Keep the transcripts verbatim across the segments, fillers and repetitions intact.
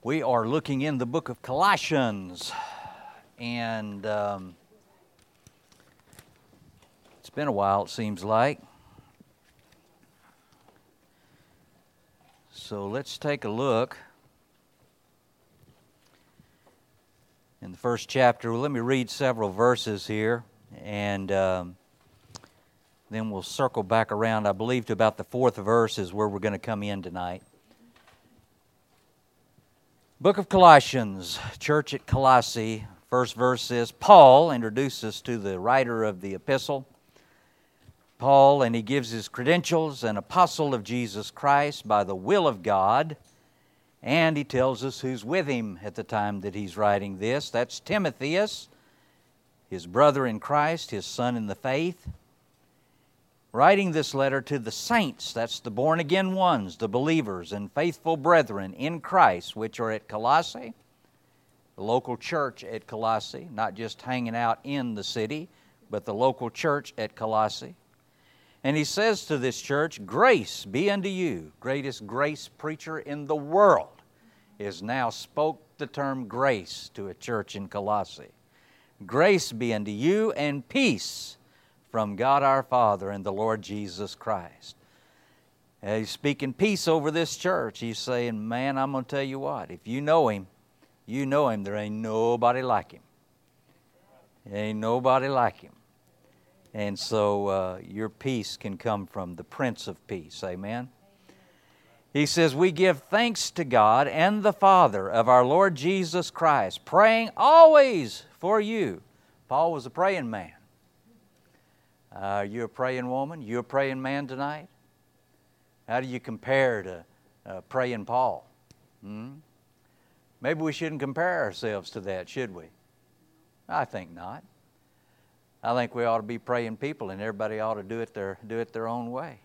We are looking in the book of Colossians, and um, it's been a while, it seems like. So let's take a look in the first chapter. Well, let me read several verses here, and um, then we'll circle back around. I believe to about the fourth verse is where we're going to come in tonight. Book of Colossians, church at Colossae. First verse says, Paul introduces to the writer of the epistle. Paul, and he gives his credentials, an apostle of Jesus Christ by the will of God. And he tells us who's with him at the time that he's writing this. That's Timotheus, his brother in Christ, his son in the faith. Writing this letter to the saints, that's the born-again ones, the believers and faithful brethren in Christ, which are at Colossae, the local church at Colossae, not just hanging out in the city, but the local church at Colossae. And he says to this church, grace be unto you. Greatest grace preacher in the world is now spoke the term grace to a church in Colossae. Grace be unto you and peace from God our Father and the Lord Jesus Christ. And he's speaking peace over this church. He's saying, man, I'm going to tell you what, if you know Him, you know Him, there ain't nobody like Him. There ain't nobody like Him. And so uh, your peace can come from the Prince of Peace. Amen? He says, we give thanks to God and the Father of our Lord Jesus Christ, praying always for you. Paul was a praying man. Uh, are you a praying woman? You a praying man tonight? How do you compare to uh, praying Paul? Hmm? Maybe we shouldn't compare ourselves to that, should we? I think not. I think we ought to be praying people, and everybody ought to do it their do it their own way.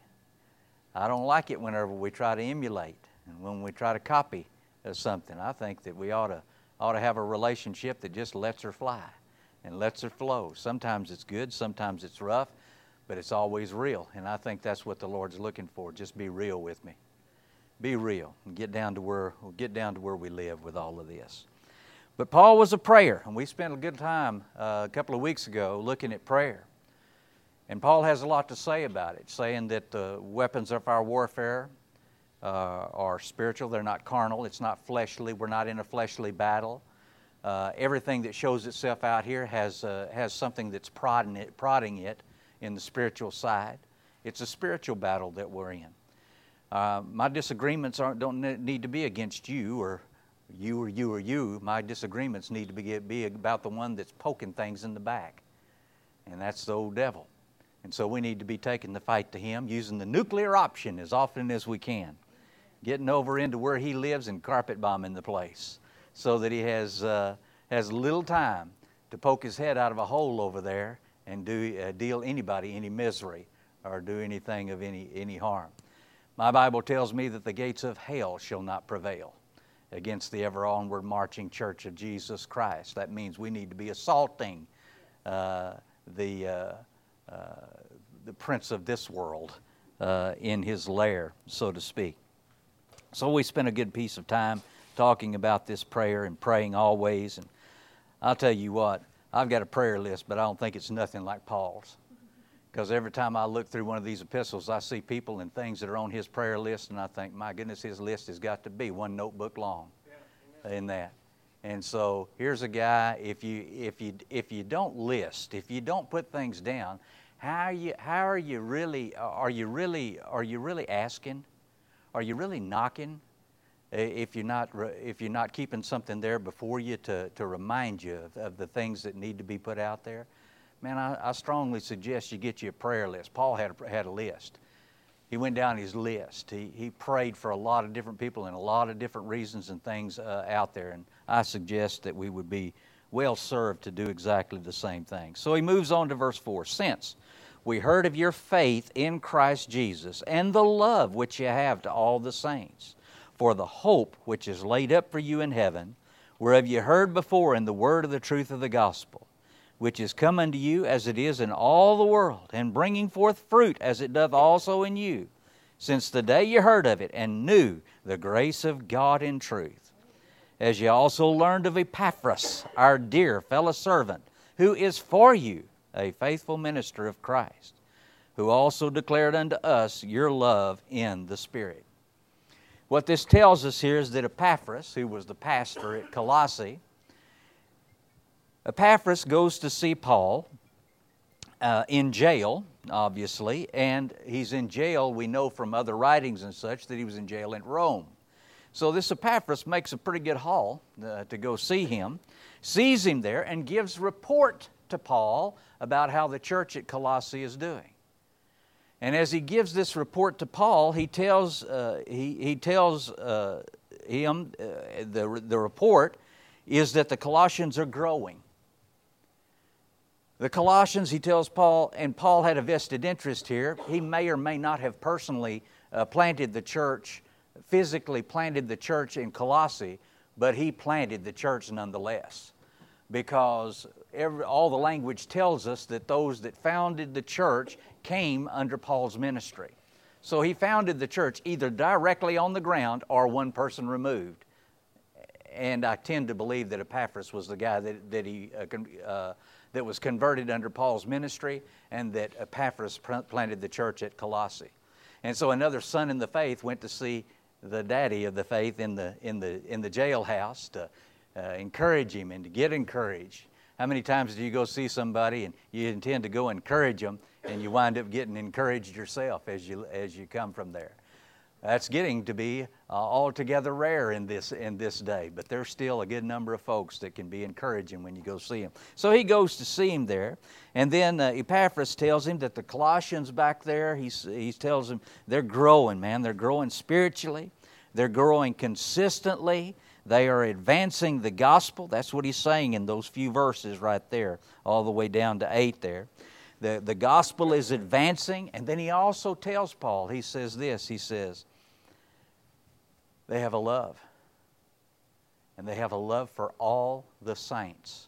I don't like it whenever we try to emulate and when we try to copy something. I think that we ought to ought to have a relationship that just lets her fly and lets her flow. Sometimes it's good, sometimes it's rough, but it's always real. And I think that's what the Lord's looking for. Just be real with me. Be real and get down to where we'll get down to where we live with all of this. But Paul was a prayer, and we spent a good time uh, a couple of weeks ago looking at prayer. And Paul has a lot to say about it, saying that the weapons of our warfare uh, are spiritual. They're not carnal. It's not fleshly. We're not in a fleshly battle. Uh, everything that shows itself out here has uh, has something that's prodding it, prodding it in the spiritual side. It's a spiritual battle that we're in. Uh, my disagreements aren't don't need to be against you or you or you or you. My disagreements need to be be about the one that's poking things in the back, and that's the old devil. And so we need to be taking the fight to him, using the nuclear option as often as we can, getting over into where he lives and carpet bombing the place, so that he has uh, has little time to poke his head out of a hole over there and do uh, deal anybody any misery or do anything of any any harm. My Bible tells me that the gates of hell shall not prevail against the ever onward marching church of Jesus Christ. That means we need to be assaulting uh, the uh, uh, the prince of this world uh, in his lair, so to speak. So we spent a good piece of time talking about this prayer and praying always. And I'll tell you what, I've got a prayer list, but I don't think it's nothing like Paul's. Because every time I look through one of these epistles, I see people and things that are on his prayer list, and I think, my goodness, his list has got to be one notebook long yeah, in that. And so here's a guy, if you if you if you don't list, if you don't put things down, how are you how are you really are you really are you really asking? Are you really knocking? If you're not if you're not keeping something there before you to, to remind you of, of the things that need to be put out there, man, I, I strongly suggest you get you a prayer list. Paul had a, had a list. He went down his list. He he prayed for a lot of different people and a lot of different reasons and things uh, out there. And I suggest that we would be well served to do exactly the same thing. So he moves on to verse four. Since we heard of your faith in Christ Jesus and the love which you have to all the saints, for the hope which is laid up for you in heaven, whereof you heard before in the word of the truth of the gospel, which is come unto you as it is in all the world, and bringing forth fruit as it doth also in you, since the day you heard of it and knew the grace of God in truth, as ye also learned of Epaphras, our dear fellow servant, who is for you a faithful minister of Christ, who also declared unto us your love in the Spirit. What this tells us here is that Epaphras, who was the pastor at Colossae, Epaphras goes to see Paul uh, in jail, obviously, and he's in jail, we know from other writings and such, that he was in jail in Rome. So this Epaphras makes a pretty good haul uh, to go see him, sees him there, and gives report to Paul about how the church at Colossae is doing. And as he gives this report to Paul, he tells uh, he, he tells uh, him, uh, the, the report is that the Colossians are growing. The Colossians, he tells Paul, and Paul had a vested interest here. He may or may not have personally uh, planted the church, physically planted the church in Colossae, but he planted the church nonetheless. Because every, all the language tells us that those that founded the church came under Paul's ministry. So he founded the church either directly on the ground or one person removed. And I tend to believe that Epaphras was the guy that, that he uh, uh, that was converted under Paul's ministry, and that Epaphras planted the church at Colossae. And so another son in the faith went to see the daddy of the faith in the in the in the jailhouse to uh, encourage him and to get encouraged. How many times do you go see somebody and you intend to go encourage them, and you wind up getting encouraged yourself as you as you come from there? That's getting to be uh, altogether rare in this in this day, but there's still a good number of folks that can be encouraging when you go see him. So he goes to see him there, and then uh, Epaphras tells him that the Colossians back there, he, he tells him they're growing, man. They're growing spiritually. They're growing consistently. They are advancing the gospel. That's what he's saying in those few verses right there, all the way down to eight there. The, the gospel is advancing, and then he also tells Paul, he says this, he says, they have a love, and they have a love for all the saints.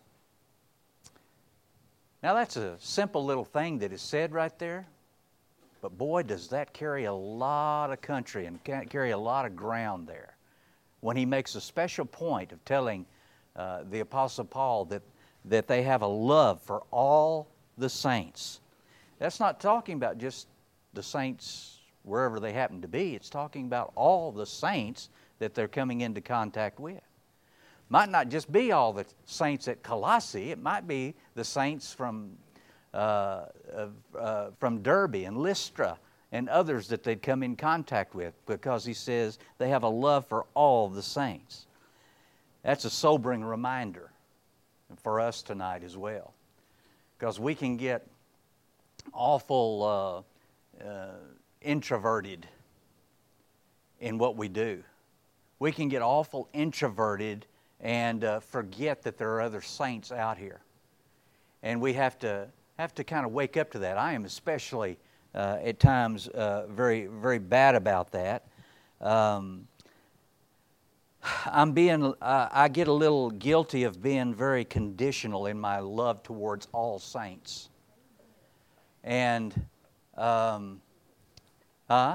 Now that's a simple little thing that is said right there, but boy, does that carry a lot of country and carry a lot of ground there. When he makes a special point of telling uh, the Apostle Paul that, that they have a love for all the saints. That's not talking about just the saints wherever they happen to be. It's talking about all the saints that they're coming into contact with. Might not just be all the saints at Colossae. It might be the saints from uh, uh, from Derbe and Lystra and others that they'd come in contact with, because he says they have a love for all the saints. That's a sobering reminder for us tonight as well, because we can get awful uh, uh, introverted in what we do. We can get awful introverted and uh, forget that there are other saints out here. And we have to have to kind of wake up to that. I am especially uh, at times uh, very, very bad about that. Um, I'm being, uh, I get a little guilty of being very conditional in my love towards all saints. And, um, huh?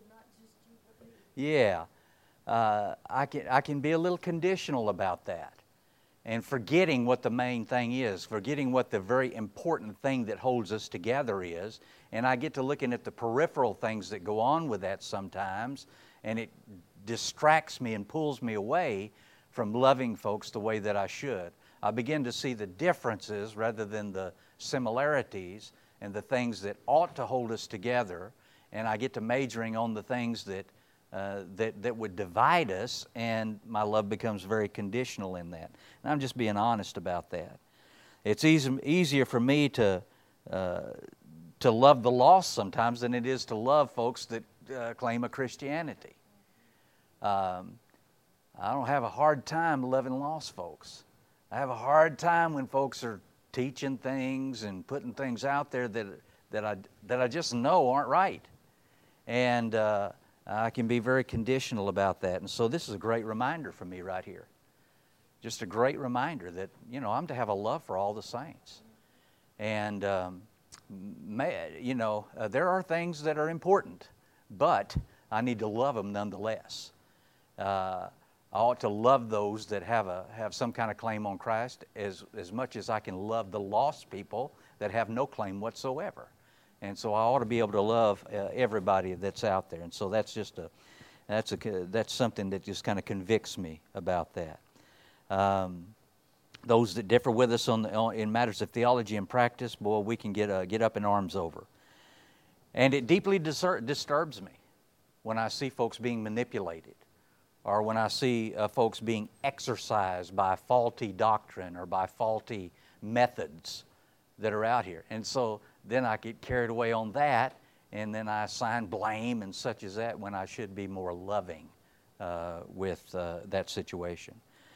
Yeah, uh, I can I can be a little conditional about that, and forgetting what the main thing is, forgetting what the very important thing that holds us together is, and I get to looking at the peripheral things that go on with that sometimes, and it distracts me and pulls me away from loving folks the way that I should. I begin to see the differences rather than the similarities, and the things that ought to hold us together, and I get to majoring on the things that uh, that that would divide us, and my love becomes very conditional in that. And I'm just being honest about that. It's easy, easier for me to uh, to love the lost sometimes than it is to love folks that uh, claim a Christianity. Um, I don't have a hard time loving lost folks. I have a hard time when folks are teaching things and putting things out there that that I that I just know aren't right, and uh, I can be very conditional about that. And so this is a great reminder for me right here. Just a great reminder that, you know, I'm to have a love for all the saints, and um, may, you know uh, there are things that are important, but I need to love them nonetheless. Uh, I ought to love those that have a have some kind of claim on Christ as, as much as I can love the lost people that have no claim whatsoever. And so I ought to be able to love uh, everybody that's out there. And so that's just a that's a that's something that just kind of convicts me about that. Um, those that differ with us on, the, on in matters of theology and practice, boy, we can get uh, get up in arms over. And it deeply distur- disturbs me when I see folks being manipulated, or when I see uh, folks being exercised by faulty doctrine or by faulty methods that are out here. And so then I get carried away on that, and then I assign blame and such as that when I should be more loving uh, with uh, that situation.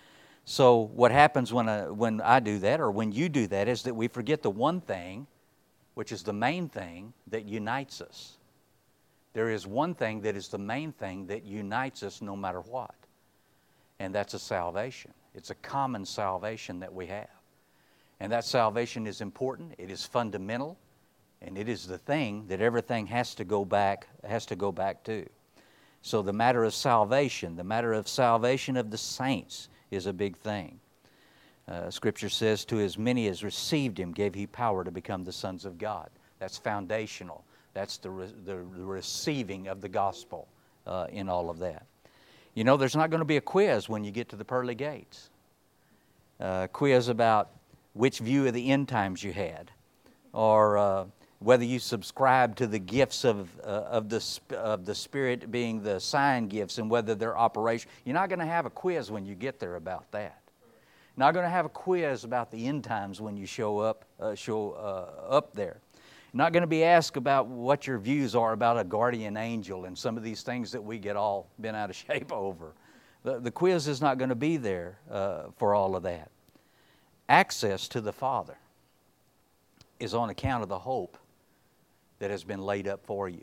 So what happens when I, when I do that, or when you do that, is that we forget the one thing, which is the main thing that unites us. There is one thing that is the main thing that unites us no matter what, and that's a salvation. It's a common salvation that we have. And that salvation is important, it is fundamental, and it is the thing that everything has to go back, has to go back to. So the matter of salvation, the matter of salvation of the saints is a big thing. Uh, Scripture says, to as many as received Him gave He power to become the sons of God. That's foundational. That's the, re- the receiving of the gospel uh, in all of that. You know, there's not going to be a quiz when you get to the pearly gates. Uh, quiz about which view of the end times you had, or uh, whether you subscribe to the gifts of uh, of the of the Spirit being the sign gifts, and whether they're operational. You're not going to have a quiz when you get there about that. You're not going to have a quiz about the end times when you show up uh, show uh, up there. You're not going to be asked about what your views are about a guardian angel and some of these things that we get all bent out of shape over. The, the quiz is not going to be there uh, for all of that. Access to the Father is on account of the hope that has been laid up for you,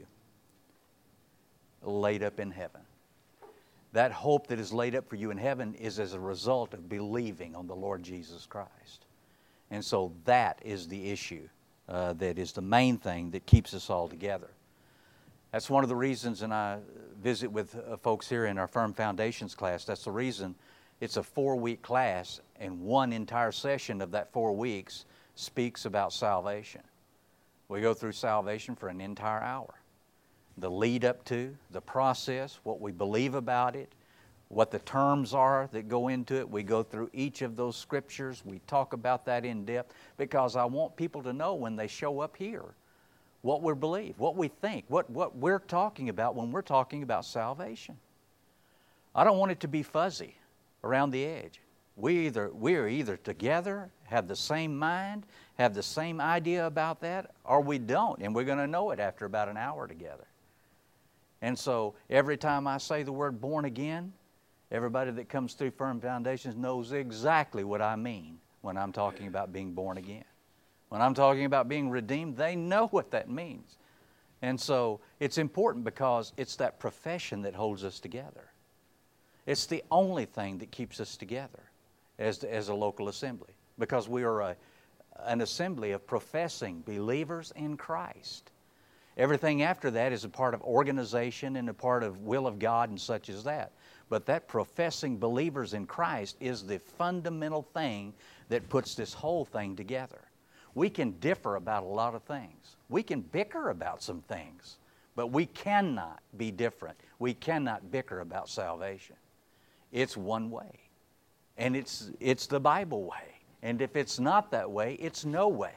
laid up in heaven. That hope that is laid up for you in heaven is as a result of believing on the Lord Jesus Christ. And so that is the issue uh, that is the main thing that keeps us all together. That's one of the reasons, and I visit with uh, folks here in our Firm Foundations class, that's the reason it's a four-week class, and one entire session of that four weeks speaks about salvation. We go through salvation for an entire hour. The lead up to, the process, what we believe about it, what the terms are that go into it. We go through each of those scriptures. We talk about that in depth because I want people to know when they show up here what we believe, what we think, what, what we're talking about when we're talking about salvation. I don't want it to be fuzzy around the edge. We either we're either together, have the same mind, have the same idea about that, or we don't, and we're going to know it after about an hour together. And so every time I say the word born again, everybody that comes through Firm Foundations knows exactly what I mean when I'm talking about being born again. When I'm talking about being redeemed, they know what that means. And so it's important because it's that profession that holds us together. It's the only thing that keeps us together as, as a local assembly, because we are a, an assembly of professing believers in Christ. Everything after that is a part of organization and a part of will of God and such as that. But that professing believers in Christ is the fundamental thing that puts this whole thing together. We can differ about a lot of things. We can bicker about some things, but we cannot be different. We cannot bicker about salvation. It's one way, and it's it's the Bible way. And if it's not that way, it's no way.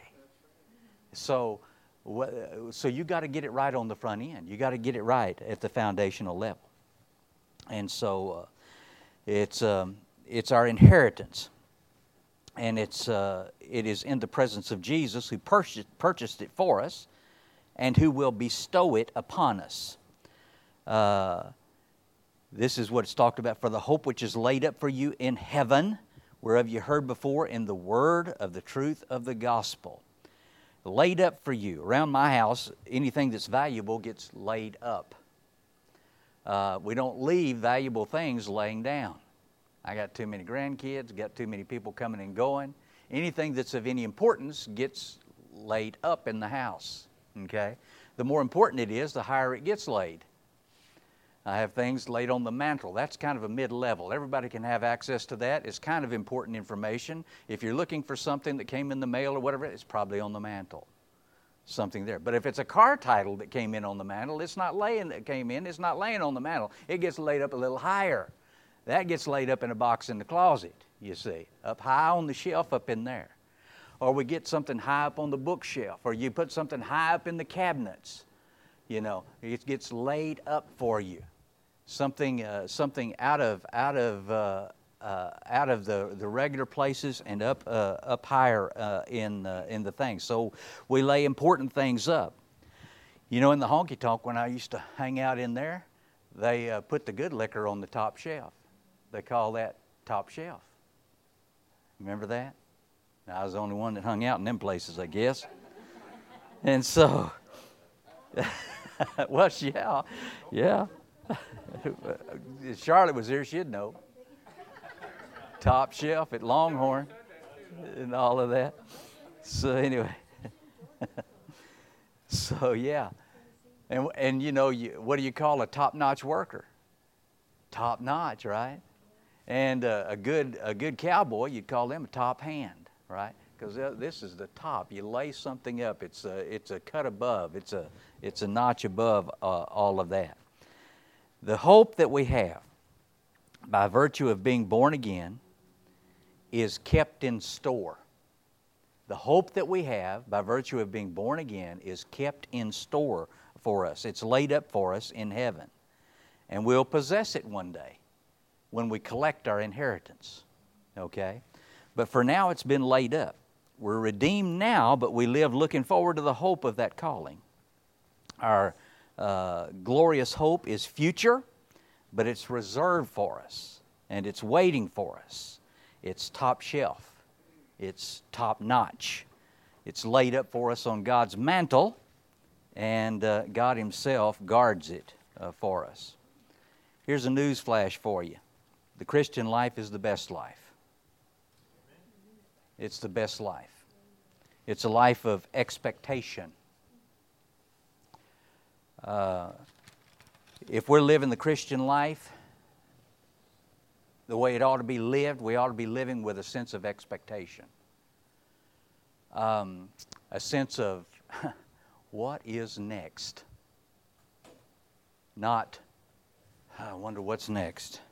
So, so you got to get it right on the front end. You got to get it right at the foundational level. And so, uh, it's um, it's our inheritance, and it's uh, it is in the presence of Jesus, who purchased purchased it for us, and who will bestow it upon us. Uh, This is what it's talked about. For the hope which is laid up for you in heaven, whereof you heard before in the word of the truth of the gospel. Laid up for you. Around my house, anything that's valuable gets laid up. Uh, we don't leave valuable things laying down. I got too many grandkids, got too many people coming and going. Anything that's of any importance gets laid up in the house. Okay? The more important it is, the higher it gets laid. I have things laid on the mantle. That's kind of a mid-level. Everybody can have access to that. It's kind of important information. If you're looking for something that came in the mail or whatever, it's probably on the mantle. Something there. But if it's a car title that came in on the mantle, it's not laying that came in, it's not laying on the mantle. It gets laid up a little higher. That gets laid up in a box in the closet, you see, up high on the shelf up in there. Or we get something high up on the bookshelf, or you put something high up in the cabinets. You know, it gets laid up for you. Something, uh, something out of out of uh, uh, out of the, the regular places and up uh, up higher uh, in uh, in the things. So we lay important things up. You know, in the honky tonk when I used to hang out in there, they uh, put the good liquor on the top shelf. They call that top shelf. Remember that? I was the only one that hung out in them places, I guess. And so, well, yeah, yeah. If Charlotte was here, she'd know. Top shelf at Longhorn and all of that. So anyway, so yeah. And, and you know, you, what do you call a top-notch worker? Top-notch, right? And uh, a good a good cowboy, you'd call them a top hand, right? Because this is the top. You lay something up. It's a it's a cut above. It's a it's a notch above uh, all of that. The hope that we have, by virtue of being born again, is kept in store. The hope that we have, by virtue of being born again, is kept in store for us. It's laid up for us in heaven. And we'll possess it one day when we collect our inheritance. Okay? But for now, it's been laid up. We're redeemed now, but we live looking forward to the hope of that calling. Our uh, glorious hope is future, but it's reserved for us, and it's waiting for us. It's top shelf. It's top notch. It's laid up for us on God's mantle, and uh, God Himself guards it uh, for us. Here's a news flash for you. The Christian life is the best life. It's the best life. It's a life of expectation. Uh, if we're living the Christian life the way it ought to be lived, we ought to be living with a sense of expectation. Um, a sense of what is next? Not, I wonder what's next.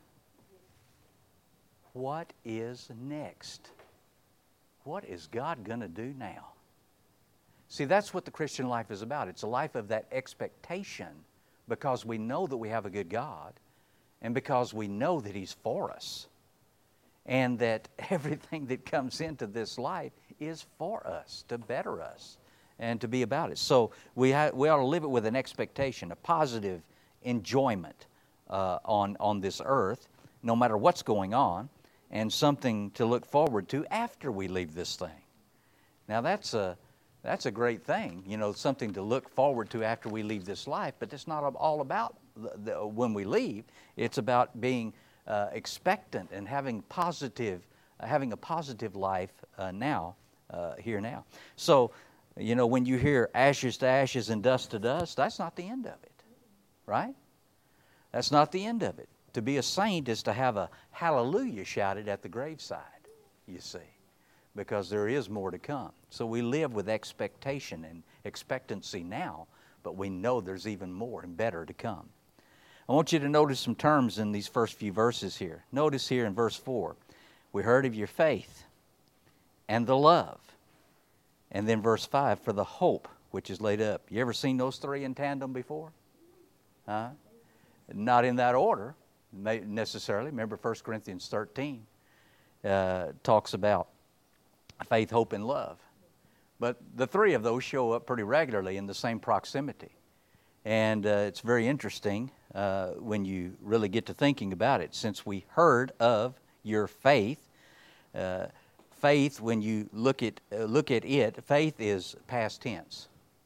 What is next? What is God going to do now? See, that's what the Christian life is about. It's a life of that expectation because we know that we have a good God and because we know that He's for us and that everything that comes into this life is for us, to better us and to be about it. So we, ha- we ought to live it with an expectation, a positive enjoyment uh, on, on this earth, no matter what's going on, and something to look forward to after we leave this thing. Now that's a that's a great thing, you know, something to look forward to after we leave this life. But it's not all about the, the, when we leave. It's about being uh, expectant and having positive, uh, having a positive life uh, now, uh, here now. So, you know, when you hear ashes to ashes and dust to dust, that's not the end of it, right? That's not the end of it. To be a saint is to have a hallelujah shouted at the graveside, you see, because there is more to come. So we live with expectation and expectancy now, but we know there's even more and better to come. I want you to notice some terms in these first few verses here. Notice here in verse four, we heard of your faith and the love. And then verse five, for the hope which is laid up. You ever seen those three in tandem before? Huh? Not in that order necessarily. Remember First Corinthians thirteen uh, talks about faith, hope, and love. But the three of those show up pretty regularly in the same proximity. And uh, it's very interesting uh, when you really get to thinking about it. Since we heard of your faith, uh, faith, when you look at, uh, look at it, faith is past tense.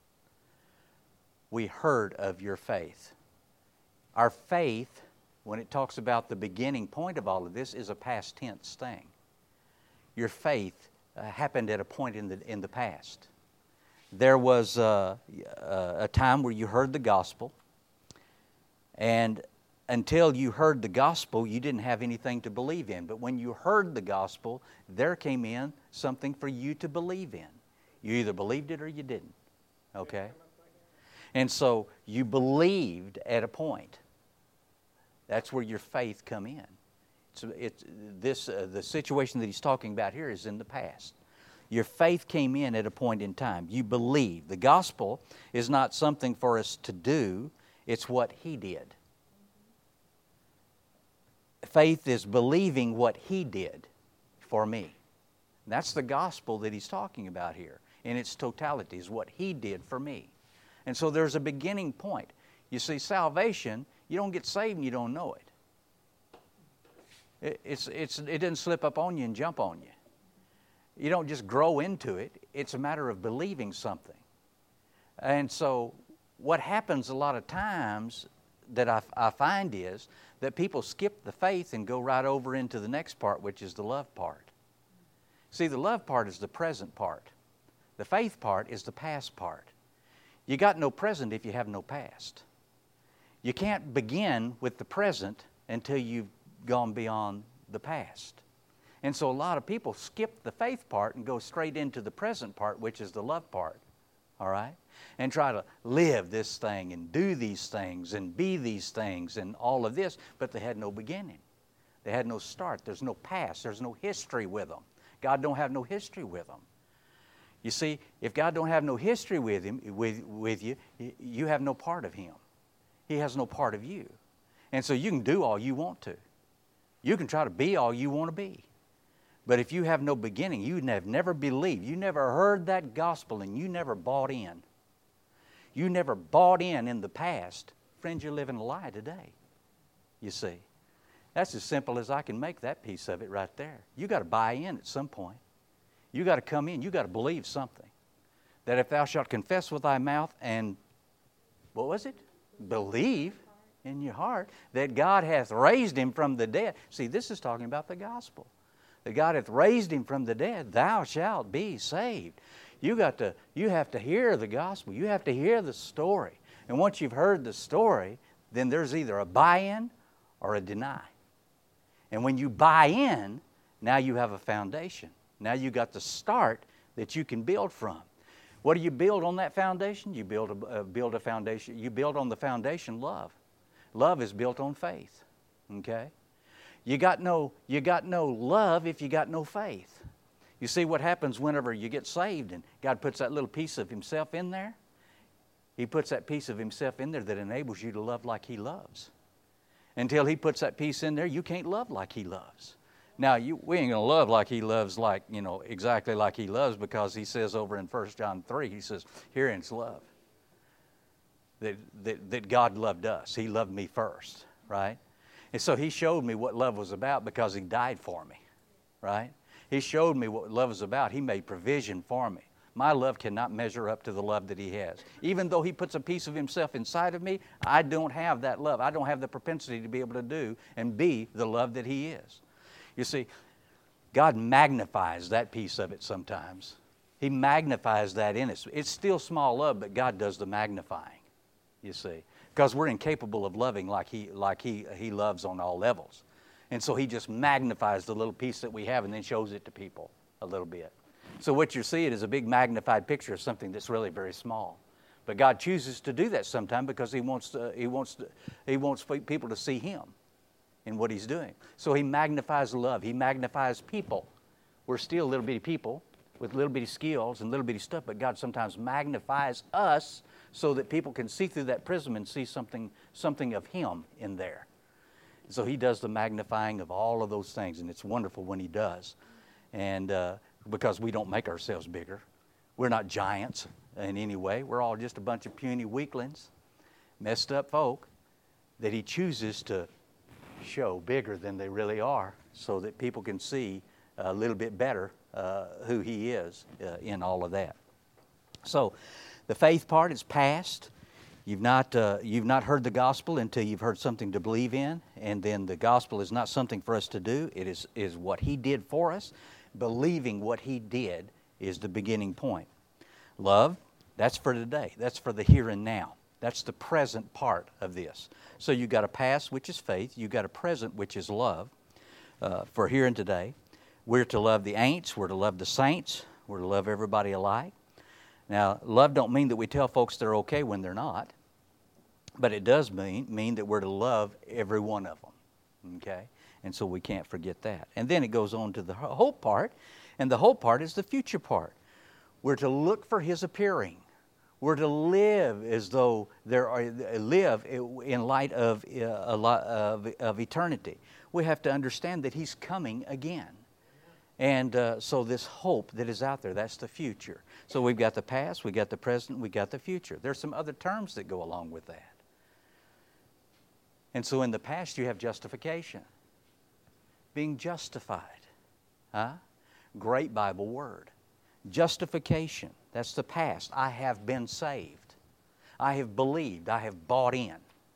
We heard of your faith. Our faith, when it talks about the beginning point of all of this, is a past tense thing. Your faith uh, happened at a point in the in the past. There was uh, a time where you heard the gospel, and until you heard the gospel, you didn't have anything to believe in. But when you heard the gospel, there came in something for you to believe in. You either believed it or you didn't. Okay? And so you believed at a point. That's where your faith come in. It's, it's, this, uh, the situation that he's talking about here is in the past. Your faith came in at a point in time. You believe. The gospel is not something for us to do. It's what He did. Faith is believing what He did for me. That's the gospel that he's talking about here. In its totality is what He did for me. And so there's a beginning point. You see, salvation, you don't get saved and you don't know it. it it's, it's, it doesn't slip up on you and jump on you. You don't just grow into it. It's a matter of believing something. And so what happens a lot of times that I, I find is that people skip the faith and go right over into the next part, which is the love part. See, the love part is the present part. The faith part is the past part. You got no present if you have no past. You can't begin with the present until you've gone beyond the past. And so a lot of people skip the faith part and go straight into the present part, which is the love part. All right? And try to live this thing and do these things and be these things and all of this, but they had no beginning. They had no start. There's no past. There's no history with them. God don't have no history with them. You see, if God don't have no history with him, with, with you, you have no part of Him. He has no part of you. And so you can do all you want to. You can try to be all you want to be. But if you have no beginning, you have never believed, you never heard that gospel, and you never bought in. You never bought in in the past. Friends, you're living a lie today, you see. That's as simple as I can make that piece of it right there. You got to buy in at some point. You got to come in. You got to believe something. That if thou shalt confess with thy mouth and, what was it? Believe in your heart that God hath raised Him from the dead. See, this is talking about the gospel. That God hath raised Him from the dead, thou shalt be saved. You got to, you have to hear the gospel. You have to hear the story. And once you've heard the story, then there's either a buy-in or a deny. And when you buy in, now you have a foundation. Now you got the start that you can build from. What do you build on that foundation? You build a, uh, build a foundation. You build on the foundation love. Love is built on faith. Okay? You got no, you got no love if you got no faith. You see what happens whenever you get saved and God puts that little piece of Himself in there? He puts that piece of Himself in there that enables you to love like He loves. Until He puts that piece in there, you can't love like He loves. Now, you, we ain't going to love like He loves, like, you know, exactly like He loves, because He says over in First John three, He says, herein is love. That, that, that God loved us. He loved me first, right? And so He showed me what love was about because He died for me, right? He showed me what love is about. He made provision for me. My love cannot measure up to the love that He has. Even though He puts a piece of Himself inside of me, I don't have that love. I don't have the propensity to be able to do and be the love that He is. You see, God magnifies that piece of it sometimes. He magnifies that in us. It's still small love, but God does the magnifying, you see. Because we're incapable of loving like he, like he, he loves on all levels. And so He just magnifies the little piece that we have and then shows it to people a little bit. So what you're seeing is a big magnified picture of something that's really very small. But God chooses to do that sometime because He wants to, He wants to, He wants people to see Him in what He's doing. So He magnifies love. He magnifies people. We're still little bitty people with little bitty skills and little bitty stuff, but God sometimes magnifies us so that people can see through that prism and see something, something of Him in there. So He does the magnifying of all of those things, and it's wonderful when He does. And uh, because we don't make ourselves bigger. We're not giants in any way. We're all just a bunch of puny weaklings, messed up folk that He chooses to show bigger than they really are so that people can see a little bit better uh, who He is uh, in all of that. So the faith part is past. You've not, uh, you've not heard the gospel until you've heard something to believe in, and then the gospel is not something for us to do. It is, is what He did for us. Believing what He did is the beginning point. Love, that's for today. That's for the here and now. That's the present part of this. So you've got a past, which is faith. You've got a present, which is love, uh, for here and today. We're to love the ain'ts. We're to love the saints. We're to love everybody alike. Now, love don't mean that we tell folks they're okay when they're not. But it does mean, mean that we're to love every one of them. Okay? And so we can't forget that. And then it goes on to the hope part. And the hope part is the future part. We're to look for His appearing. We're to live as though there are live in light of uh, a lot of, of eternity. We have to understand that He's coming again, and uh, so this hope that is out there, that's the future. So we've got the past, we got the present, we got the future. There's some other terms that go along with that. And so in the past, you have justification, being justified. Huh? Great Bible word. Justification, that's the past. I have been saved. I have believed. I have bought in.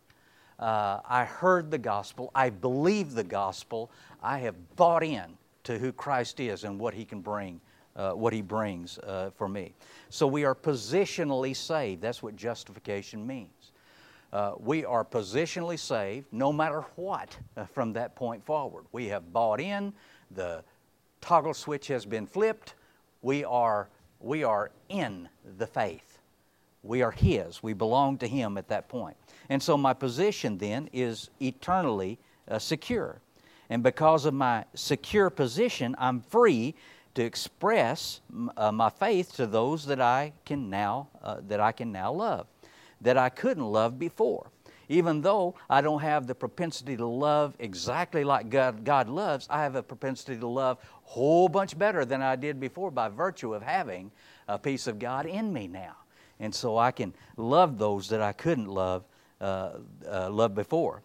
Uh, I heard the gospel. I believe the gospel. I have bought in to who Christ is and what He can bring, uh, what He brings uh, for me. So we are positionally saved. That's what justification means. Uh, we are positionally saved no matter what uh, from that point forward. We have bought in. The toggle switch has been flipped. We are, we are in the faith. We are His. We belong to Him at that point. And so my position then is eternally uh, secure. And because of my secure position, I'm free to express uh, my faith to those that I can now uh, that I can now love, that I couldn't love before. Even though I don't have the propensity to love exactly like God, God loves, I have a propensity to love a whole bunch better than I did before by virtue of having a piece of God in me now. And so I can love those that I couldn't love, uh, uh, love before.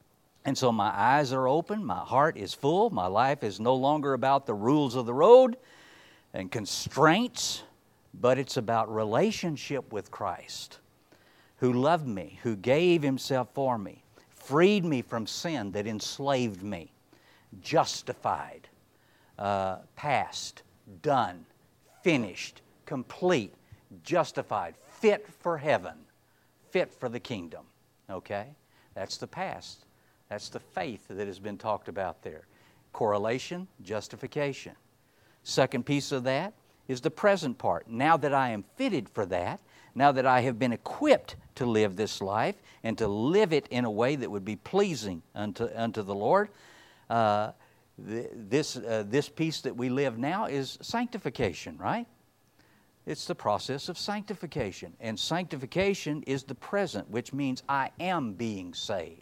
And so my eyes are open, my heart is full, my life is no longer about the rules of the road and constraints, but it's about relationship with Christ, who loved me, who gave Himself for me, freed me from sin that enslaved me, justified, uh, past, done, finished, complete, justified, fit for heaven, fit for the kingdom. Okay? That's the past. That's the faith that has been talked about there. Correlation, justification. Second piece of that is the present part. Now that I am fitted for that, now that I have been equipped to live this life and to live it in a way that would be pleasing unto, unto the Lord, uh, th- this, uh, this piece that we live now is sanctification, right? It's the process of sanctification. And sanctification is the present, which means I am being saved.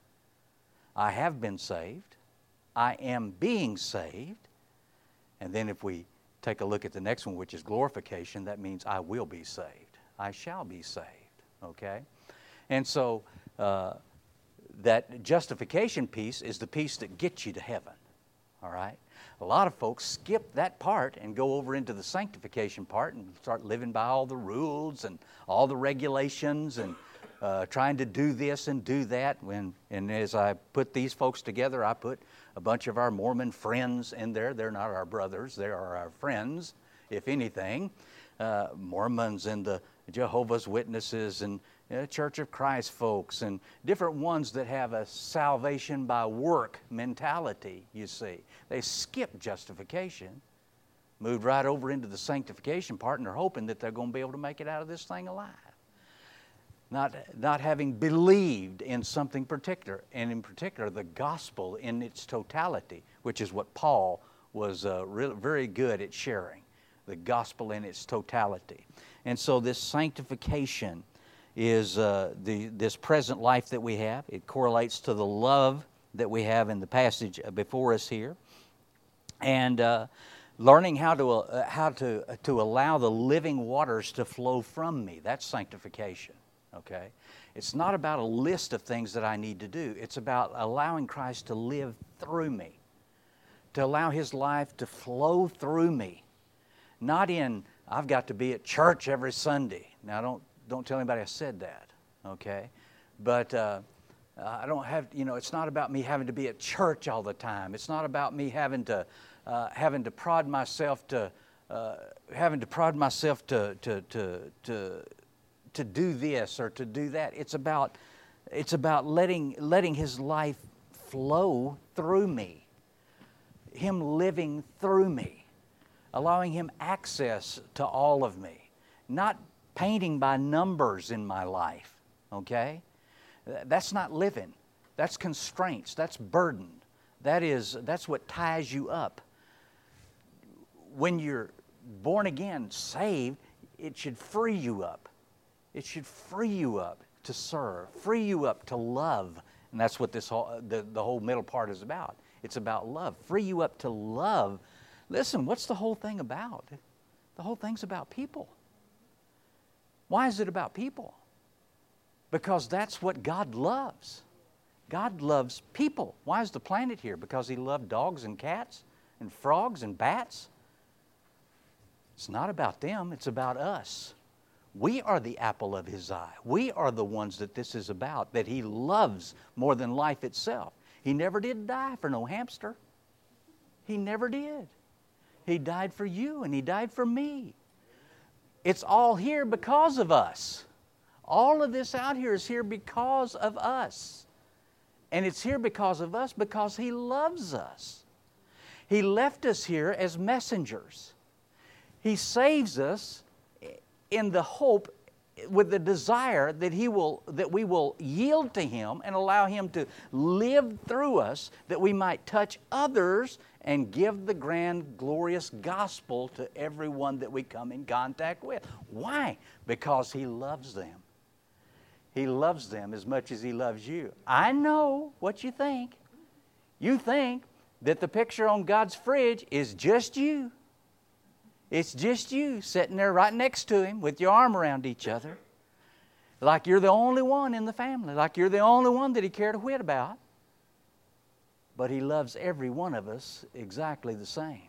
I have been saved. I am being saved. And then if we take a look at the next one, which is glorification, that means I will be saved. I shall be saved. Okay? And so uh, that justification piece is the piece that gets you to heaven. All right? A lot of folks skip that part and go over into the sanctification part and start living by all the rules and all the regulations and uh, trying to do this and do that. When, and as I put these folks together, I put a bunch of our Mormon friends in there. They're not our brothers. They are our friends, if anything. Uh, Mormons and the Jehovah's Witnesses and uh, Church of Christ folks and different ones that have a salvation by work mentality, you see. They skip justification, moved right over into the sanctification part, and they're hoping that they're going to be able to make it out of this thing alive. Not, not having believed in something particular, and in particular the gospel in its totality, which is what Paul was uh, re- very good at sharing, the gospel in its totality. And so this sanctification is uh, the this present life that we have. It correlates to the love that we have in the passage before us here. And uh, learning how to, uh, how to, uh, to allow the living waters to flow from me, that's sanctification. Okay? It's not about a list of things that I need to do. It's about allowing Christ to live through me, to allow His life to flow through me. Not in, I've got to be at church every Sunday. Now, don't don't tell anybody I said that, okay? But uh, I don't have, you know, it's not about me having to be at church all the time. It's not about me having to uh, having to prod myself to uh, having to prod myself to to to to to do this or to do that. It's about, it's about letting, letting His life flow through me, Him living through me, allowing Him access to all of me, not painting by numbers in my life, okay? That's not living. That's constraints. That's burden. That is, that's what ties you up. When you're born again, saved, it should free you up. It should free you up to serve, free you up to love. And that's what this whole, the, the whole middle part is about. It's about love. Free you up to love. Listen, what's the whole thing about? The whole thing's about people. Why is it about people? Because that's what God loves. God loves people. Why is the planet here? Because He loved dogs and cats and frogs and bats? It's not about them, it's about us. We are the apple of His eye. We are the ones that this is about, that He loves more than life itself. He never did die for no hamster. He never did. He died for you and He died for me. It's all here because of us. All of this out here is here because of us. And it's here because of us because He loves us. He left us here as messengers. He saves us in the hope, with the desire that He will, that we will yield to Him and allow Him to live through us, that we might touch others and give the grand, glorious gospel to everyone that we come in contact with. Why? Because He loves them. He loves them as much as He loves you. I know what you think. You think that the picture on God's fridge is just you. It's just you sitting there right next to Him with your arm around each other. Like you're the only one in the family. Like you're the only one that He cared a whit about. But He loves every one of us exactly the same.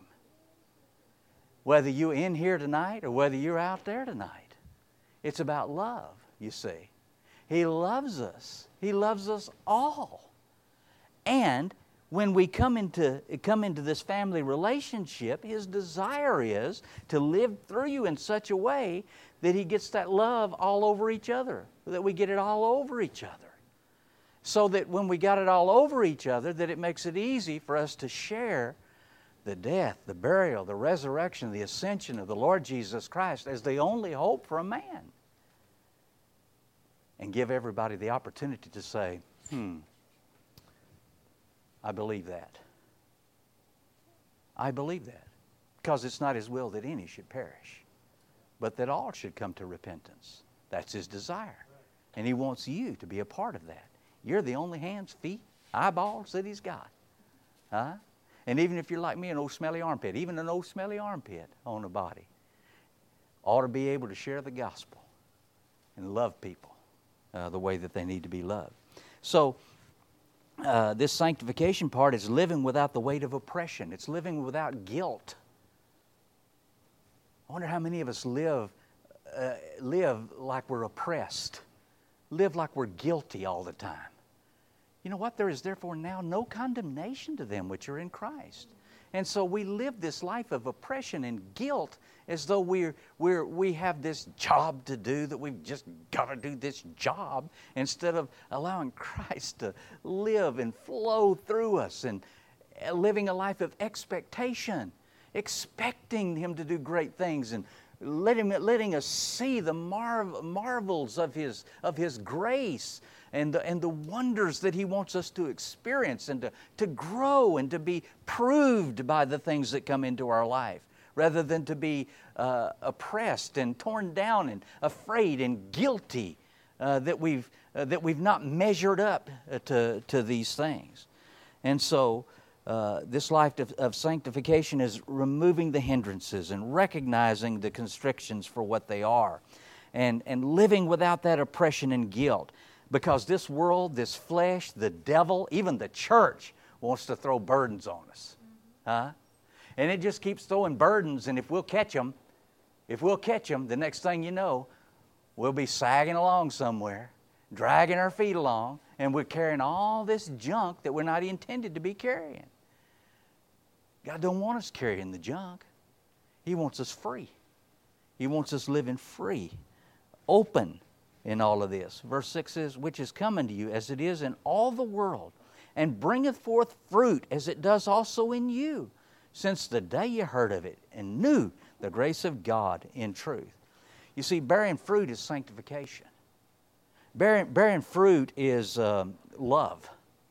Whether you're in here tonight or whether you're out there tonight. It's about love, you see. He loves us. He loves us all. And when we come into, come into this family relationship, His desire is to live through you in such a way that He gets that love all over each other, that we get it all over each other. So that when we got it all over each other, that it makes it easy for us to share the death, the burial, the resurrection, the ascension of the Lord Jesus Christ as the only hope for a man. And give everybody the opportunity to say, hmm, I believe that. I believe that. Because it's not His will that any should perish, but that all should come to repentance. That's His desire. And He wants you to be a part of that. You're the only hands, feet, eyeballs that He's got. Huh? And even if you're like me, an old smelly armpit, even an old smelly armpit on a body, ought to be able to share the gospel and love people uh, the way that they need to be loved. So, Uh, this sanctification part is living without the weight of oppression. It's living without guilt. I wonder how many of us live, uh, live like we're oppressed, live like we're guilty all the time. You know what? There is therefore now no condemnation to them which are in Christ. And so we live this life of oppression and guilt as though we're, we're, we have this job to do, that we've just got to do this job, instead of allowing Christ to live and flow through us and living a life of expectation, expecting Him to do great things and let him, letting us see the marv- marvels of His, of His grace and the, and the wonders that He wants us to experience and to, to grow and to be proved by the things that come into our life, rather than to be uh, oppressed and torn down and afraid and guilty uh, that we've uh, that we've not measured up to to these things. And so uh, this life of, of sanctification is removing the hindrances and recognizing the constrictions for what they are, and and living without that oppression and guilt, because this world, this flesh, the devil, even the church wants to throw burdens on us, huh? And it just keeps throwing burdens, and if we'll catch them, if we'll catch them, the next thing you know, we'll be sagging along somewhere, dragging our feet along, and we're carrying all this junk that we're not intended to be carrying. God don't want us carrying the junk. He wants us free. He wants us living free, open in all of this. Verse six says, which is come unto you as it is in all the world, and bringeth forth fruit as it does also in you, since the day you heard of it and knew the grace of God in truth. You see, bearing fruit is sanctification. Bearing, bearing fruit is um, love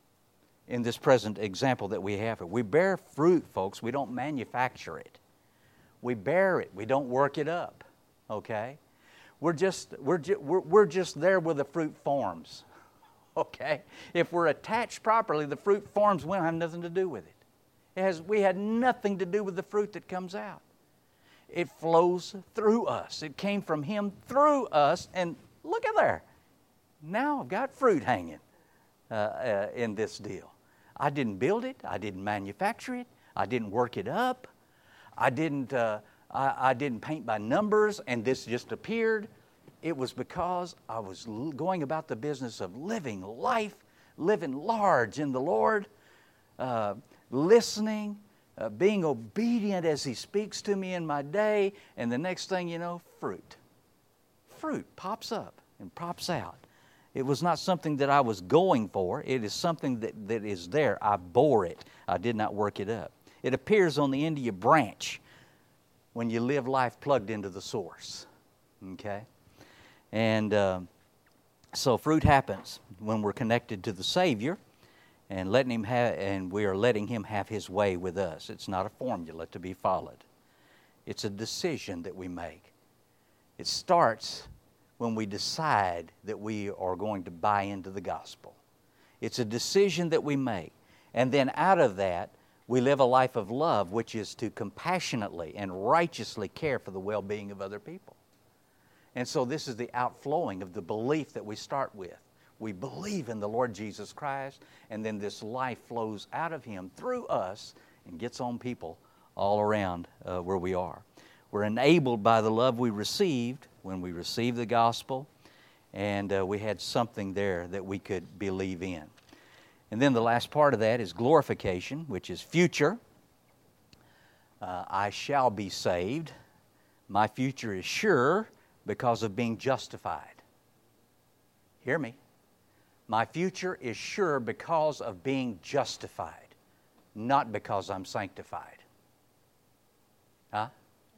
in this present example that we have. We bear fruit, folks. We don't manufacture it. We bear it. We don't work it up, okay? We're just, we're, ju- we're, we're just there where the fruit forms, okay? If we're attached properly, the fruit forms. We don't have nothing to do with it. It has, we had nothing to do with the fruit that comes out. It flows through us. It came from Him through us, and look at there. Now I've got fruit hanging uh, uh, in this deal. I didn't build it. I didn't manufacture it. I didn't work it up. I didn't, uh, I, I didn't paint by numbers and this just appeared. It was because I was l- going about the business of living life, living large in the Lord, uh, listening, uh, being obedient as He speaks to me in my day, and the next thing you know, fruit. Fruit pops up and pops out. It was not something that I was going for. It is something that, that is there. I bore it. I did not work it up. It appears on the end of your branch when you live life plugged into the source. Okay? And uh, so fruit happens when we're connected to the Savior and letting Him have, and we are letting Him have His way with us. It's not a formula to be followed. It's a decision that we make. It starts when we decide that we are going to buy into the gospel. It's a decision that we make. And then out of that, we live a life of love, which is to compassionately and righteously care for the well-being of other people. And so this is the outflowing of the belief that we start with. We believe in the Lord Jesus Christ, and then this life flows out of Him through us and gets on people all around uh, where we are. We're enabled by the love we received when we received the gospel, and uh, we had something there that we could believe in. And then the last part of that is glorification, which is future. Uh, I shall be saved. My future is sure because of being justified. Hear me. My future is sure because of being justified, not because I'm sanctified. Huh?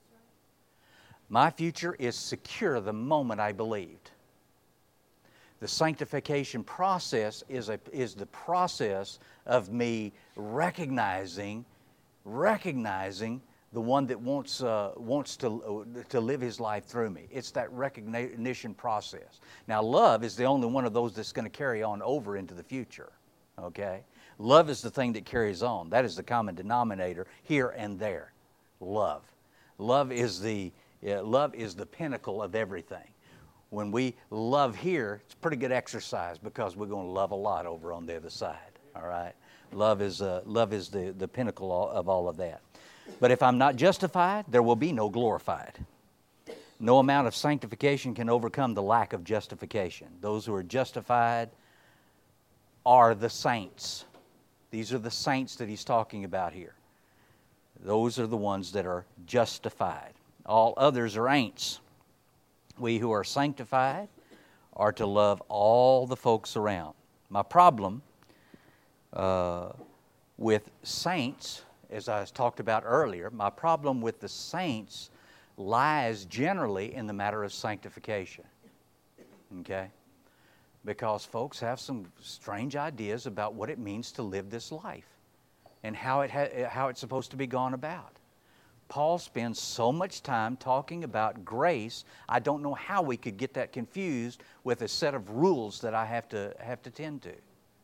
My future is secure the moment I believed. The sanctification process is a, is the process of me recognizing, recognizing the one that wants uh, wants to uh, to live His life through me. It's that recognition process. Now, love is the only one of those that's going to carry on over into the future. Okay, love is the thing that carries on. That is the common denominator here and there. Love, love is the uh, love is the pinnacle of everything. When we love here, it's pretty good exercise because we're going to love a lot over on the other side. All right, love is uh, love is the the pinnacle of all of that. But if I'm not justified, there will be no glorified. No amount of sanctification can overcome the lack of justification. Those who are justified are the saints. These are the saints that he's talking about here. Those are the ones that are justified. All others are ain'ts. We who are sanctified are to love all the folks around. My problem uh, with saints, as I talked about earlier, my problem with the saints lies generally in the matter of sanctification. Okay? Because folks have some strange ideas about what it means to live this life and how it ha- how it's supposed to be gone about. Paul spends so much time talking about grace, I don't know how we could get that confused with a set of rules that I have to have to tend to.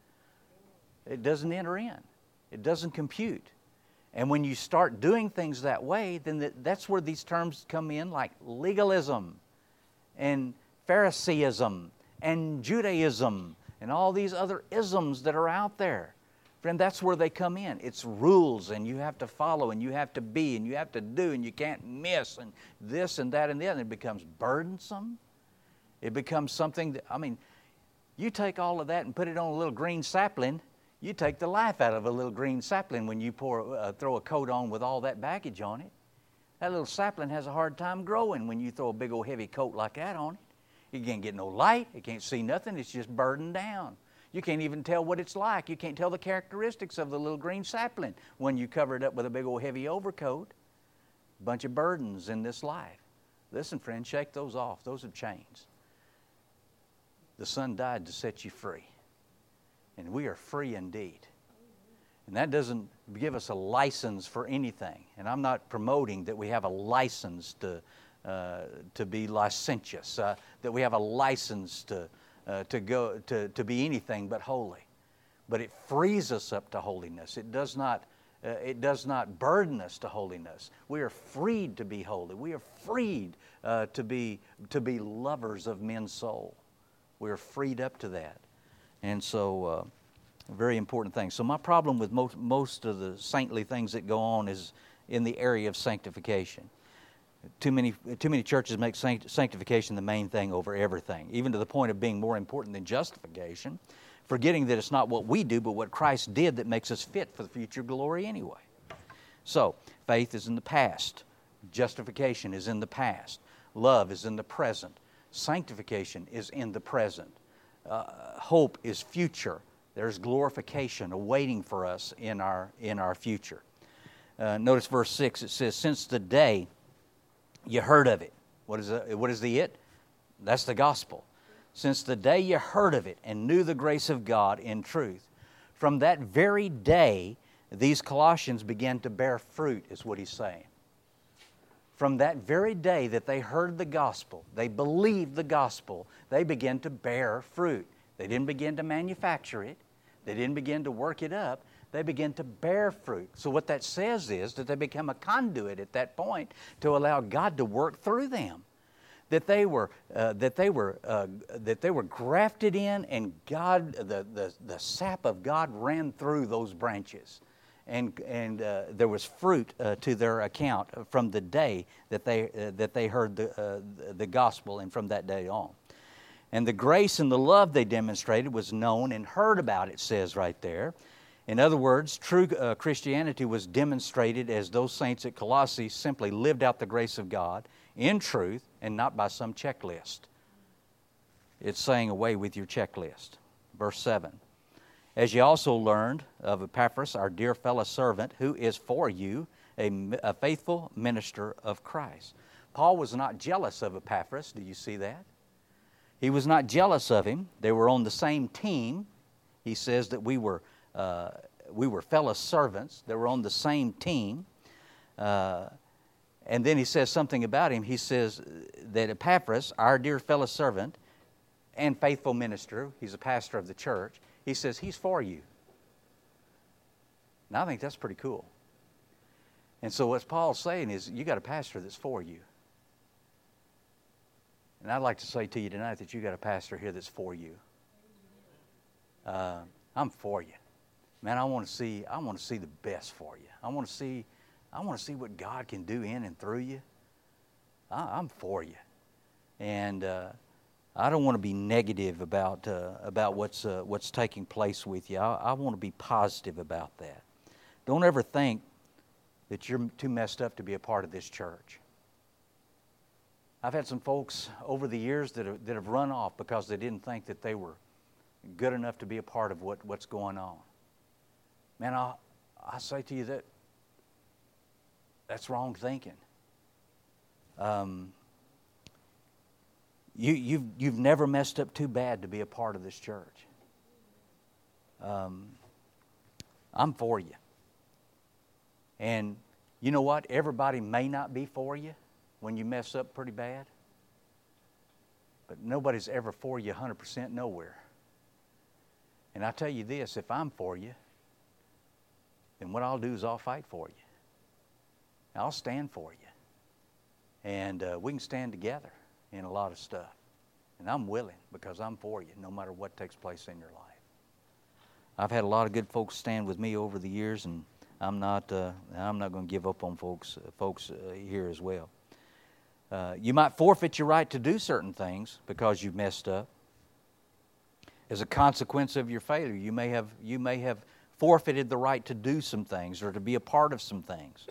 It doesn't enter in. It doesn't compute. And when you start doing things that way, then that's where these terms come in, like legalism and Phariseeism and Judaism and all these other isms that are out there. Friend, that's where they come in. It's rules, and you have to follow, and you have to be, and you have to do, and you can't miss, and this and that and the other. It becomes burdensome. It becomes something that, I mean, you take all of that and put it on a little green sapling. You take the life out of a little green sapling when you pour, uh, throw a coat on with all that baggage on it. That little sapling has a hard time growing when you throw a big old heavy coat like that on it. You can't get no light. You can't see nothing. It's just burdened down. You can't even tell what it's like. You can't tell the characteristics of the little green sapling when you cover it up with a big old heavy overcoat. A bunch of burdens in this life. Listen, friend, shake those off. Those are chains. The Son died to set you free. And we are free indeed. And that doesn't give us a license for anything. And I'm not promoting that we have a license to uh, to be licentious, uh, that we have a license to uh, to go to, to be anything but holy. But it frees us up to holiness. It does not uh, it does not burden us to holiness. We are freed to be holy. We are freed uh, to be to be lovers of men's soul. We are freed up to that. And so. Uh, Very important thing. So my problem with most, most of the saintly things that go on is in the area of sanctification. Too many, too many churches make sanct- sanctification the main thing over everything, even to the point of being more important than justification, forgetting that it's not what we do, but what Christ did that makes us fit for the future glory anyway. So faith is in the past. Justification is in the past. Love is in the present. Sanctification is in the present. Uh, hope is future. There's glorification awaiting for us in our in our future. Uh, notice verse six. It says, "Since the day you heard of it." What is the, what is the it? That's the gospel. "Since the day you heard of it and knew the grace of God in truth, from that very day these Colossians began to bear fruit," is what he's saying. From that very day that they heard the gospel, they believed the gospel, they began to bear fruit. They didn't begin to manufacture it. They didn't begin to work it up. They began to bear fruit. So what that says is that they become a conduit at that point to allow God to work through them. That they were uh, that they were uh, that they were grafted in, and God, the the the sap of God ran through those branches, and and uh, there was fruit uh, to their account from the day that they uh, that they heard the uh, the gospel, and from that day on. And the grace and the love they demonstrated was known and heard about, it says right there. In other words, true uh, Christianity was demonstrated as those saints at Colossae simply lived out the grace of God in truth and not by some checklist. It's saying, away with your checklist. Verse seven. "As ye also learned of Epaphras, our dear fellow servant, who is for you a, a faithful minister of Christ." Paul was not jealous of Epaphras. Do you see that? He was not jealous of him. They were on the same team. He says that we were uh, we were fellow servants. They were on the same team. Uh, and then he says something about him. He says that Epaphras, our dear fellow servant and faithful minister, he's a pastor of the church, he says he's for you. And I think that's pretty cool. And so what Paul's saying is, you got a pastor that's for you. And I'd like to say to you tonight that you got a pastor here that's for you. Uh, I'm for you, man. I want to see. I want to see the best for you. I want to see. I want to see what God can do in and through you. I, I'm for you, and uh, I don't want to be negative about uh, about what's uh, what's taking place with you. I, I want to be positive about that. Don't ever think that you're too messed up to be a part of this church. I've had some folks over the years that have, that have run off because they didn't think that they were good enough to be a part of what, what's going on. Man, I I say to you that that's wrong thinking. Um, you you've you've never messed up too bad to be a part of this church. Um, I'm for you, and you know what? Everybody may not be for you when you mess up pretty bad, but nobody's ever for you one hundred percent nowhere. And I tell you this, if I'm for you, then what I'll do is I'll fight for you. I'll stand for you. And uh, we can stand together in a lot of stuff. And I'm willing because I'm for you no matter what takes place in your life. I've had a lot of good folks stand with me over the years, and I'm not uh, I'm not going to give up on folks, uh, folks uh, here as well. Uh, you might forfeit your right to do certain things because you've messed up. As a consequence of your failure, you may have you may have forfeited the right to do some things or to be a part of some things.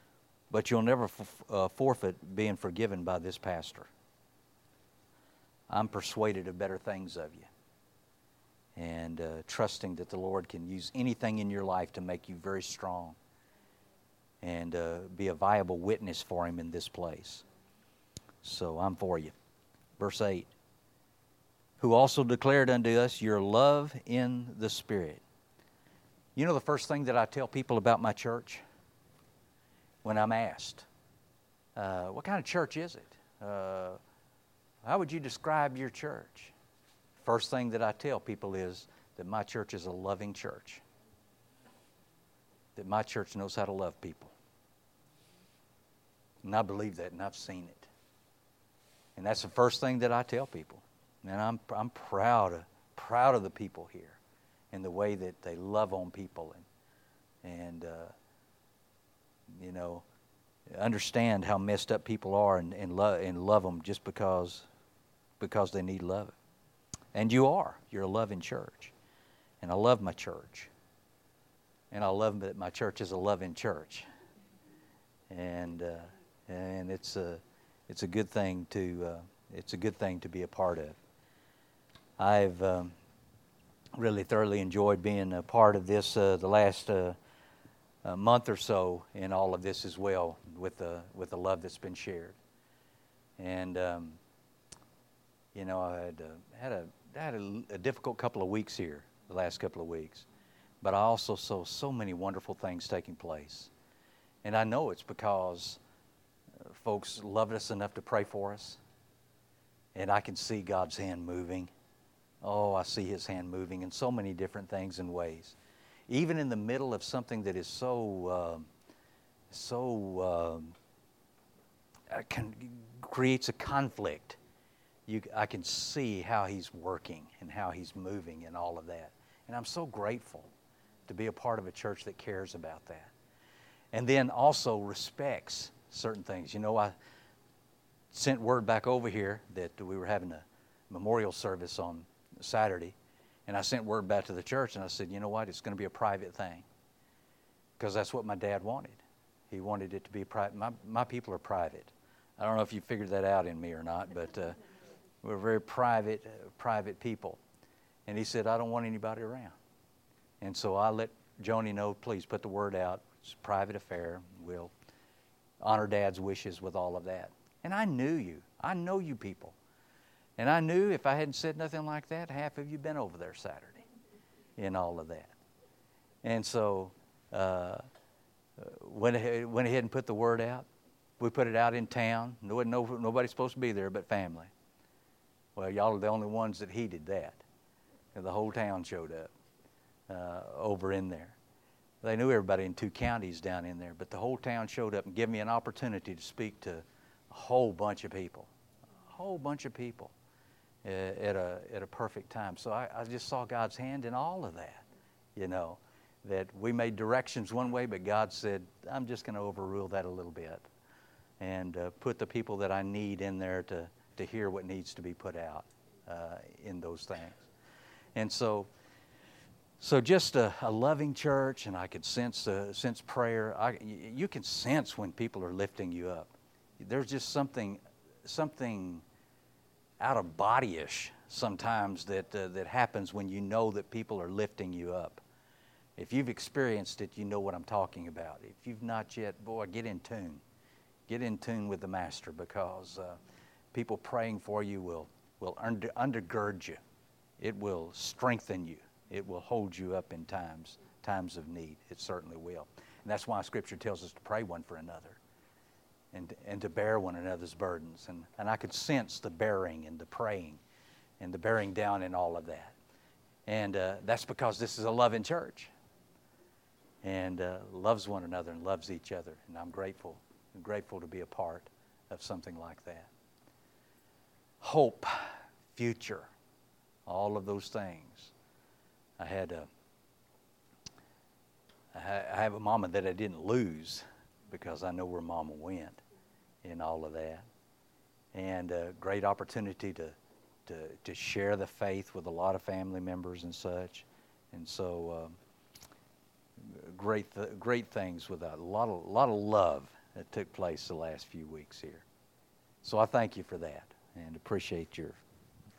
But you'll never f- uh, forfeit being forgiven by this pastor. I'm persuaded of better things of you. And uh, trusting that the Lord can use anything in your life to make you very strong and uh, be a viable witness for Him in this place. So I'm for you. Verse eight. Who also declared unto us your love in the Spirit. You know the first thing that I tell people about my church? When I'm asked, uh, what kind of church is it? Uh, how would you describe your church? First thing that I tell people is that my church is a loving church. That my church knows how to love people. And I believe that, and I've seen it. And that's the first thing that I tell people. And I'm I'm proud of proud of the people here, and the way that they love on people, and and uh, you know, understand how messed up people are, and and love and love them just because because they need love. And you are. You're a loving church. And I love my church. And I love that my church is a loving church. And uh, and it's a it's a good thing to uh, it's a good thing to be a part of. I've um, really thoroughly enjoyed being a part of this uh, the last uh, uh, month or so in all of this as well, with the with the love that's been shared. And um, you know, I had uh, had a had a, a difficult couple of weeks here, the last couple of weeks, but I also saw so many wonderful things taking place, and I know it's because uh, folks loved us enough to pray for us, and I can see God's hand moving. Oh, I see His hand moving in so many different things and ways, even in the middle of something that is so uh, so uh, can, creates a conflict. You, I can see how He's working and how He's moving and all of that. And I'm so grateful to be a part of a church that cares about that. And then also respects certain things. You know, I sent word back over here that we were having a memorial service on Saturday. And I sent word back to the church and I said, you know what, it's going to be a private thing. Because that's what my dad wanted. He wanted it to be private. My, my people are private. I don't know if you figured that out in me or not, but... Uh, We're very private, uh, private people. And he said, I don't want anybody around. And so I let Joni know, please put the word out. It's a private affair. We'll honor Dad's wishes with all of that. And I knew you. I know you people. And I knew if I hadn't said nothing like that, half of you been over there Saturday in all of that. And so uh, went, ahead, went ahead and put the word out. We put it out in town. No, no, nobody's supposed to be there but family. Well, y'all are the only ones that heeded that. The whole town showed up uh, over in there. They knew everybody in two counties down in there, but the whole town showed up and gave me an opportunity to speak to a whole bunch of people, a whole bunch of people uh, at a at a perfect time. So I, I just saw God's hand in all of that, you know, that we made directions one way, but God said, I'm just going to overrule that a little bit and uh, put the people that I need in there to to hear what needs to be put out uh, in those things. And so so just a, a loving church, and I could sense uh, sense prayer. I, you can sense when people are lifting you up. There's just something something out of body-ish sometimes that, uh, that happens when you know that people are lifting you up. If you've experienced it, you know what I'm talking about. If you've not yet, boy, get in tune. Get in tune with the Master, because uh, people praying for you will, will under, undergird you. It will strengthen you. It will hold you up in times, times of need. It certainly will. And that's why Scripture tells us to pray one for another and, and to bear one another's burdens. And, and I could sense the bearing and the praying and the bearing down in all of that. And uh, that's because this is a loving church and uh, loves one another and loves each other. And I'm grateful, I'm grateful to be a part of something like that. Hope, future, all of those things. I had a, I have a mama that I didn't lose, because I know where Mama went in all of that. And a great opportunity to, to, to share the faith with a lot of family members and such. And so um, great th- great things with that. A lot of, a lot of love that took place the last few weeks here. So I thank you for that and appreciate your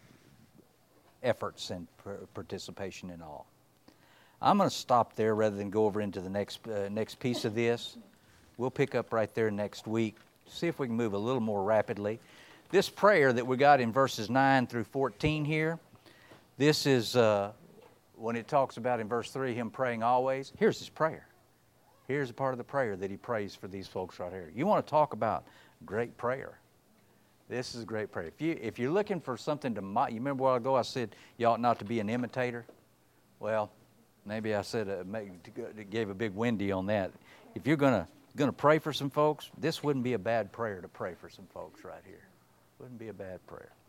efforts and participation in all. I'm going to stop there rather than go over into the next uh, next piece of this. We'll pick up right there next week. See if we can move a little more rapidly. This prayer that we got in verses nine through fourteen here, this is uh, when it talks about in verse three, him praying always. Here's his prayer. Here's a part of the prayer that he prays for these folks right here. You want to talk about great prayer. This is a great prayer. If, you, if you're looking for something to, mo- you remember a while ago I said you ought not to be an imitator? Well, maybe I said uh, gave a big windy on that. If you're going to going to pray for some folks, this wouldn't be a bad prayer to pray for some folks right here. Wouldn't be a bad prayer.